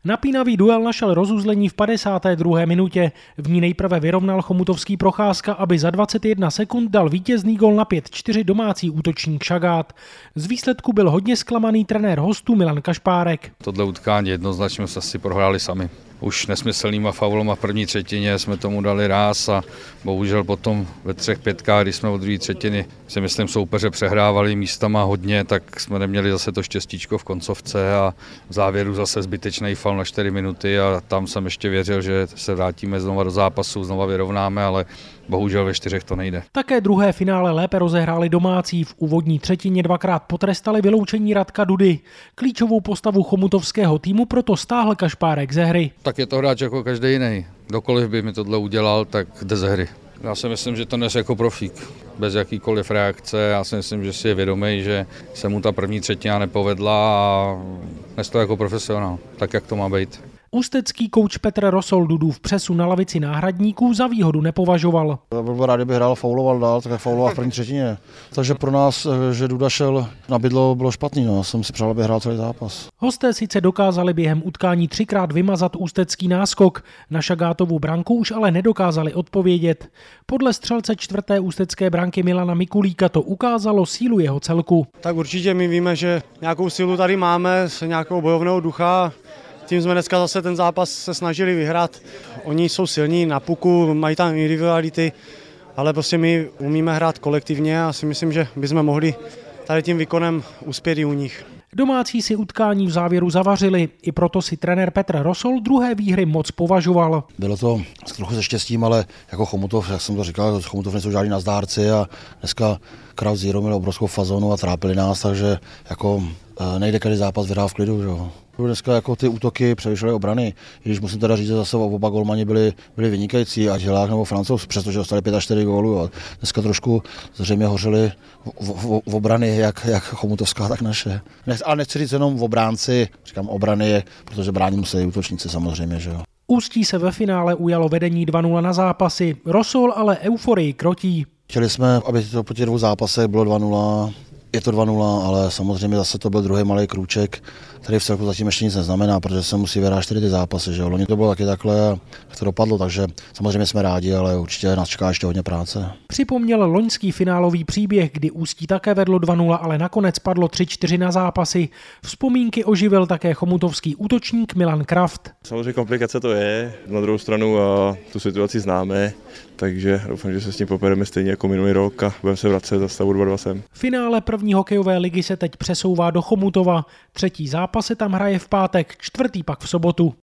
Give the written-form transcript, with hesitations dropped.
Napínavý duel našel rozuzlení v 52. minutě. V ní nejprve vyrovnal chomutovský Procházka, aby za 21 sekund dal vítězný gól na 5-4 domácí útočník Šagát. Z výsledku byl hodně zklamaný trenér hostů Milan Kašpárek. Tohle utkání jednoznačně jsme si prohráli sami. Už nesmyslnýma faulama v první třetině jsme tomu dali ráz a bohužel potom ve 3-5, když jsme od druhé třetiny si myslím soupeře přehrávali místama hodně, tak jsme neměli zase to štěstíčko v koncovce a v závěru zase zbytečný faul na 4 minuty a tam jsem ještě věřil, že se vrátíme znova do zápasu, znova vyrovnáme, ale bohužel ve 4 to nejde. Také druhé finále lépe rozehráli domácí. V úvodní třetině dvakrát potrestali vyloučení Radka Dudy. Klíčovou postavu chomutovského týmu proto stáhl Kašpárek ze hry. Tak je to hráč jako každý jiný. Kdokoliv by mi tohle udělal, tak jde ze hry. Já si myslím, že to dnes jako profík, bez jakýkoliv reakce. Já si myslím, že si je vědomý, že se mu ta první třetina nepovedla a dnes to jako profesionál, tak jak to má být. Ústecký kouč Petr Rosol Dudův přesun na lavici náhradníků za výhodu nepovažoval. Byl rád, kdyby hrál, fauloval dál, tak fauloval v první třetině. Takže pro nás, že Duda šel na bydlo, bylo špatný. No. Jsem si přál, aby hrál celý zápas. Hosté sice dokázali během utkání 3krát vymazat ústecký náskok. Na Šagátovu branku už ale nedokázali odpovědět. Podle střelce 4. ústecké branky Milana Mikulíka to ukázalo sílu jeho celku. Tak určitě my víme, že nějakou sílu tady máme, nějakou bojovného ducha. Tím jsme dneska zase ten zápas se snažili vyhrát. Oni jsou silní na puku, mají tam individuality, ale prostě my umíme hrát kolektivně a si myslím, že bychom mohli tady tím výkonem uspět i u nich. Domácí si utkání v závěru zavařili, i proto si trenér Petr Rosol druhé výhry moc považoval. Bylo to trochu se štěstím, ale jako Chomutov, jak jsem to říkal, Chomutov nejsou žádní nazdárci a dneska Kraft Zero měl obrovskou fazonu a trápili nás, takže jako nejde každý zápas vyhrát v klidu. Že? Dneska jako ty útoky převyšovaly obrany, i když musím teda říct, že zase oba golmani byli vynikající, ať Hilák nebo Francouz, přestože dostali 5-4 gólů. A dneska trošku zřejmě hořely v obrany, jak chomutovská, tak naše. Ale nechci říct jenom v obránci, říkám obrany, protože brání musí útočníci samozřejmě. Že jo. Ústí se ve finále ujalo vedení 2-0 na zápasy, Rosol ale euforii krotí. Chtěli jsme, aby to po těch 2 zápasech bylo 2-0. Je to 2-0, ale samozřejmě zase to byl druhý malý krůček, který v celku zatím ještě nic neznamená, protože se musí vyhrát 4 ty zápasy. Že? Loni to bylo taky takhle, jak to dopadlo, takže samozřejmě jsme rádi, ale určitě nás čeká ještě hodně práce. Připomněl loňský finálový příběh, kdy Ústí také vedlo 2-0, ale nakonec padlo 3-4 na zápasy. Vzpomínky oživil také chomutovský útočník Milan Kraft. Samozřejmě komplikace to je, na druhou stranu tu situaci známe, takže doufám, že se s tím popereme stejně jako minulý rok a budeme se vracet za stavu 2-2 sem. Finále první hokejové ligy se teď přesouvá do Chomutova. 3. zápas se tam hraje v pátek, 4. pak v sobotu.